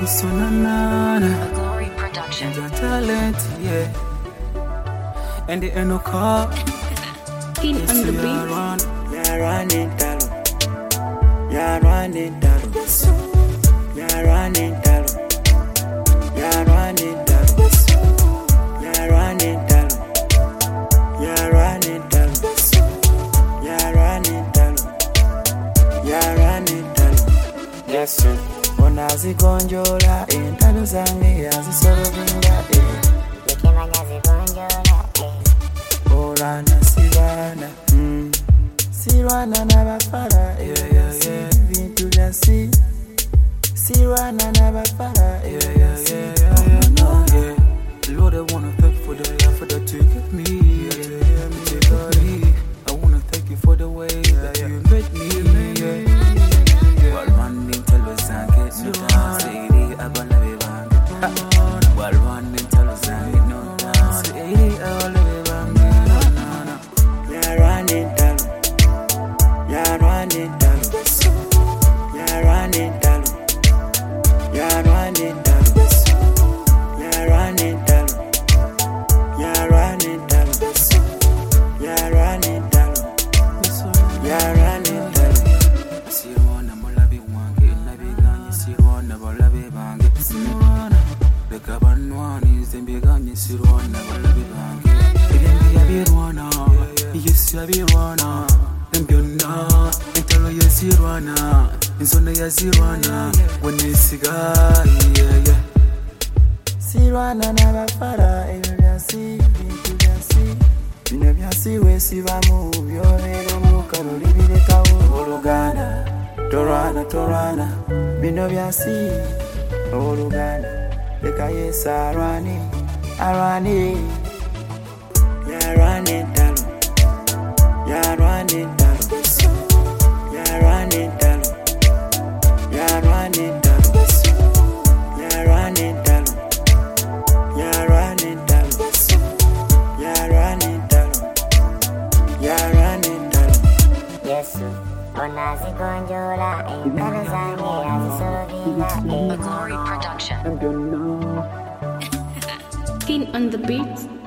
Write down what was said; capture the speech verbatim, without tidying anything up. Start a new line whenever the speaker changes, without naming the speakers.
It's on a nana.
A Glory production.
Your talent, yeah. And the end of car.
King on the beat.
Yeah, running talo. Yeah, running talo. Yeah, running talo. Yeah, running talo. Yeah, running talo. Yeah, running talo. Yeah, running talo. Yeah, running talo. Yes, sir. Ona zigonjola entalo zange azisolobinga eh.
Yekimanya zigonjola eh.
Orana sirwana mm. Sirwana n'abafara eh. Yeah, yeah, yeah. Bintu bya si Sirwana n'abafara eh. Yeah, yeah, yeah, yeah, yeah, yeah, yeah. Lord, I wanna thank you for the effort that you give me. Yeah, yeah, yeah, yeah. I wanna thank you for the way that you made me. Yeah. While running tell us I get no time, say it, I wanna be bang. While running tell us I get no time, say it, I wanna be bang. Yeah, running tell, yeah, running tell, yeah, running tell, yeah, running tell, yeah, running tell, yeah, running tell, yeah, running tell, yeah, running tell. Sirwana molabi wange nabiganye sirwana balabe bange sirwana beka banwani zembiganye sirwana balabe bange egendi yabirwana yesu yabirwana embyonna entalo yazirwana enzona yazirwana wenesiga yeah yeah sirwana n'abafara ebyo byasi bintu byasi bino byasi wesibamu byobera omukalo libirekawo oluganda torwana torwana bino byasi oluganda leka yesu arwani arwani yarwani entalo yarwani entalo yarwani entalo yarwani entalo yarwani entalo yarwani entalo yarwani entalo yarwani entalo.
Yesu ona zigonjola entalo zange azisolobinga
A
eh.
Glory production.
King on the beat.